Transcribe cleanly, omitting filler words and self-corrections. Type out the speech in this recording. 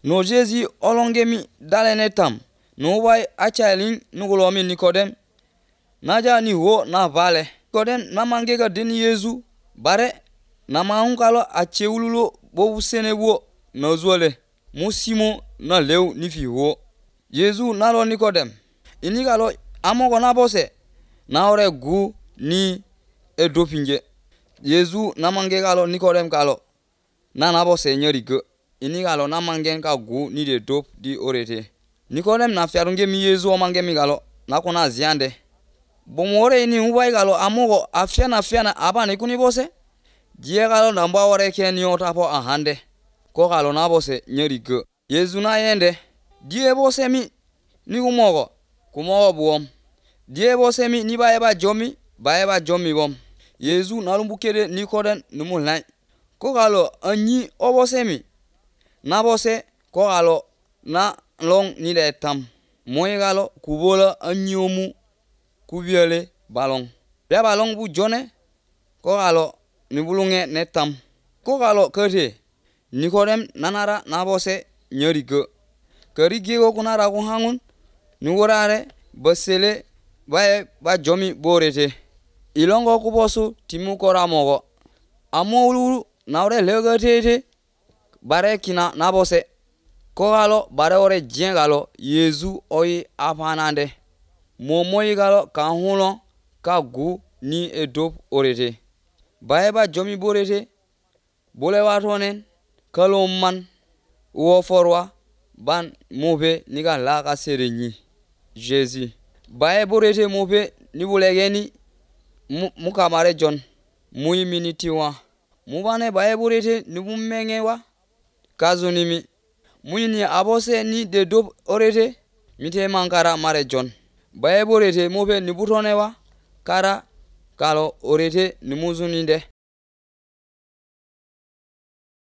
no Jésus olongemi dalene tam no wai achalin nugulomi Nikodem naja ni ho na vale Nikodem na mangega deni Yesu bare na maungalo achewululo bo senebo no zuole musimo na lew ni fi ho Yesu nalo Nikodem inigalo amogo na bose na ore gu ni edopinje Yesu na mangegalo Nikodem kalo na bose nyerigo inigalo na mangen ka gu ni de dop di orete Nikodem na fiarunge mi Yesu o mange mi galo na kona ziande bomore ini ubai galo amogo afiana abane kuni bose die galo namba ore keni otapo ahande ko galo na bose nyerigo Yesu na yende die bose mi ni kumogo buom die bose mi ni baeba jomi bom Yesu na lumbukere Nikodem numulai ko galo anyi obose mi na bose ko galo na long ni de tam moy galo kubola anyomu kubiele balong ya balong bu jone ko galo ni bulunge ne tam ko galo kete Nikodem nanara na bose nyerigo karige ko kunara ko hangun ni worare basele ba jomi borete ilongo kubosu timu koramogo amolu na ore legotete bare kina na bose ko galo bare ore jien galo Yesu oyi apanande momoyi galo ka hulo ka gu ni edop orete ba jomi borete bole watonen kalomman wo forwa ban mobe niga la ka serenyi Jésus borete mobe ni bulegeni mukamare John muyi minitiwa mubane borete ni bumengewa kazunimi muyini abose ni de dop orete mite mankara mare John borete mobe ni butonewa kara kalo orete ni muzuninde